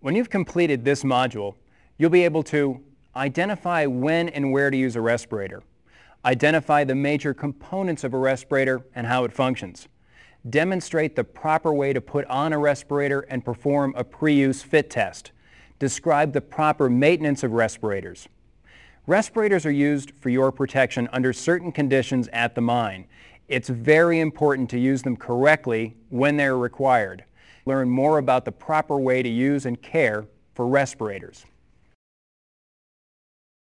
When you've completed this module, you'll be able to identify when and where to use a respirator, identify the major components of a respirator and how it functions, demonstrate the proper way to put on a respirator and perform a pre-use fit test, describe the proper maintenance of respirators. Respirators are used for your protection under certain conditions at the mine. It's very important to use them correctly when they're required. Learn more about the proper way to use and care for respirators.